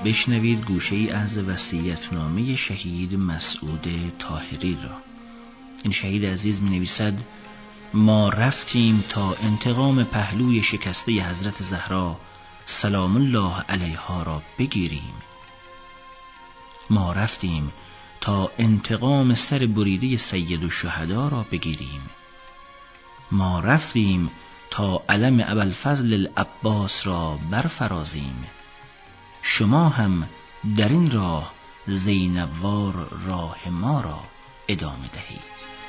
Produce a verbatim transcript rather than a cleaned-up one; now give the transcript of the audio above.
بشنوید گوشه ای از وصیت‌نامه شهید مسعود طاهری را. این شهید عزیز می نویسد: ما رفتیم تا انتقام پهلوی شکسته حضرت زهرا سلام الله علیها را بگیریم. ما رفتیم تا انتقام سر بریده سید الشهدا را بگیریم. ما رفتیم تا علم ابوالفضل العباس را برفرازیم. شما هم در این راه زینبوار راه ما را ادامه دهید.